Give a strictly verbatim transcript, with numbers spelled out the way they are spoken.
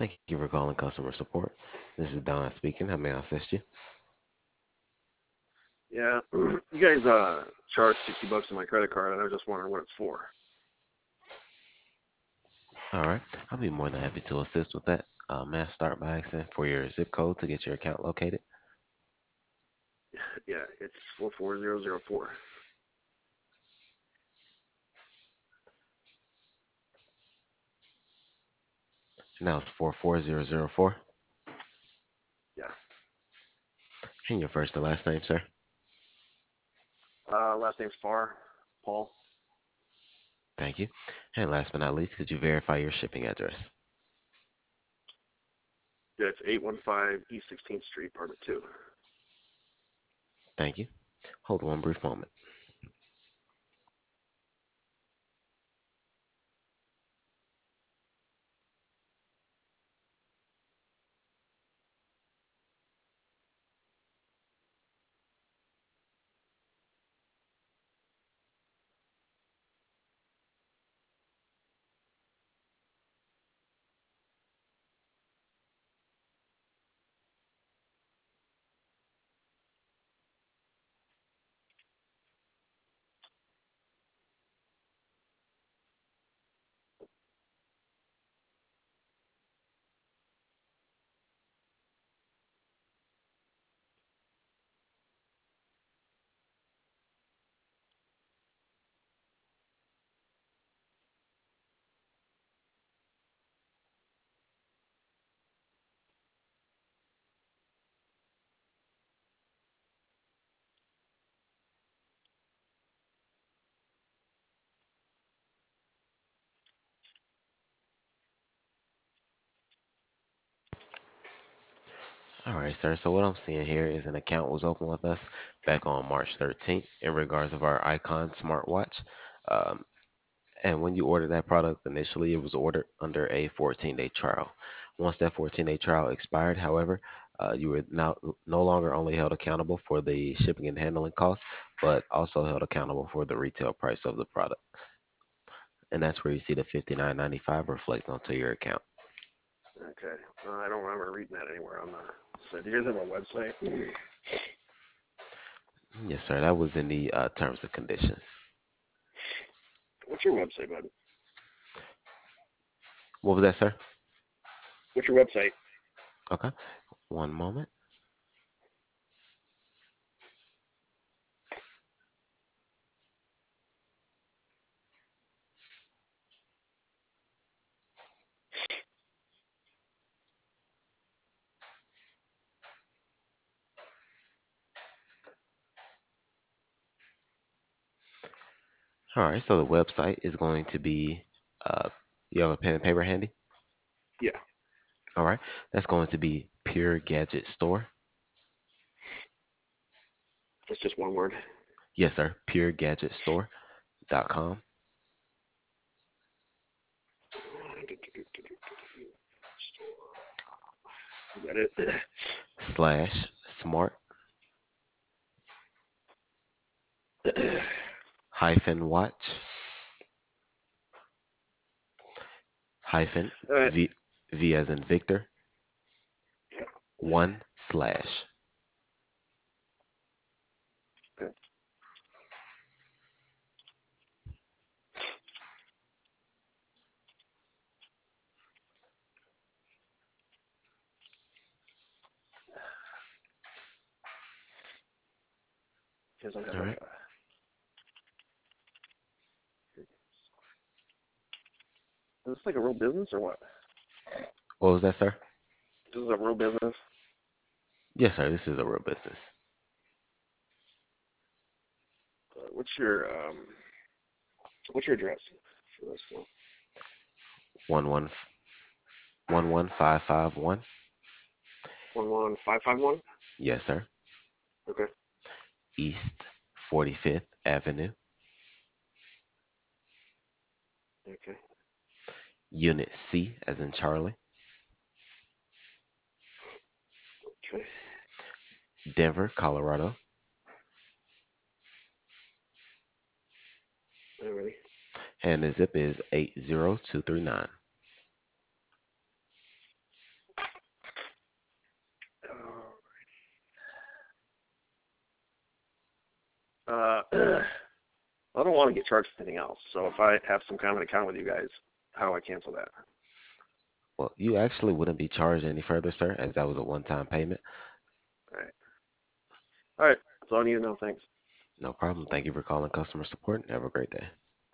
Thank you for calling customer support. This is Don speaking. How may I assist you? Yeah, you guys uh charged sixty bucks on my credit card, and I was just wondering what it's for. All right. I'll be more than happy to assist with that. Uh, may I start by asking for your zip code to get your account located? Yeah, it's four four zero zero four. Now it's four four zero zero four. Yeah. And your first and last name, sir? Uh, last name's Farr, Paul. Thank you. And last but not least, could you verify your shipping address? Yeah, it's eight one five East sixteenth Street, apartment two. Thank you. Hold one brief moment. All right, sir. So what I'm seeing here is an account was opened with us back on March thirteenth in regards of our Icon smartwatch. Um, And when you ordered that product initially, it was ordered under a fourteen day trial. Once that fourteen day trial expired, however, uh, you were now no longer only held accountable for the shipping and handling costs, but also held accountable for the retail price of the product. And that's where you see the fifty-nine ninety-five reflect onto your account. Okay. Uh, I don't remember reading that anywhere on the site. Do you guys have a website? Yes, sir. That was in the uh, terms and conditions. What's your website, bud? What was that, sir? What's your website? Okay. One moment. All right. So the website is going to be, uh, you have a pen and paper handy? Yeah, All right. That's going to be Pure Gadget Store. it's just one word. Yes, sir. pure gadget store dot com Is that it? slash smart hyphen watch hyphen All right. v v as in Victor one slash. Okay. You guys don't have All like right. a. Is this like a real business or what? What was that, sir? This is a real business. Yes, sir. This is a real business. Uh, what's your um? What's your address for this one? One one one one five five one. One one five five one. Yes, sir. Okay. East forty-fifth Avenue, Okay. Unit C as in Charlie, Okay. Denver, Colorado, Alrighty. and the zip is eight zero two three nine. I don't want to get charged for anything else. So if I have some kind of an account with you guys, how do I cancel that? Well, you actually wouldn't be charged any further, sir, as that was a one-time payment. All right. All right. That's all I need to know. Thanks. No problem. Thank you for calling customer support and have a great day.